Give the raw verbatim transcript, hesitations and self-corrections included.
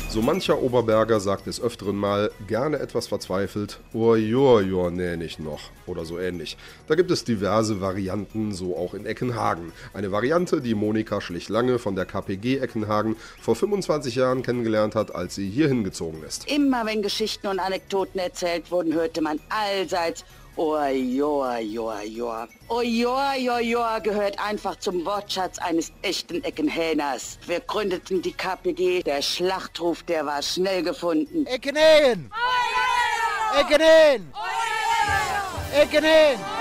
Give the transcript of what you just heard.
So mancher Oberberger sagt des Öfteren mal, gerne etwas verzweifelt, oh joa, joa, nee, nicht noch, oder so ähnlich. Da gibt es diverse Varianten, so auch in Eckenhagen. Eine Variante, die Monika Schlicht-Lange von der K P G Eckenhagen vor fünfundzwanzig Jahren kennengelernt hat, als sie hier hingezogen ist. Immer wenn Geschichten und Anekdoten erzählt wurden, hörte man allseits Oa, joa, joa, joa. Oh, joa, joa, joa gehört einfach zum Wortschatz eines echten Eckenhähners. Wir gründeten die K P G, der Schlachtruf, der war schnell gefunden. Eckenhähen! Eckenhähen! Eckenhähen!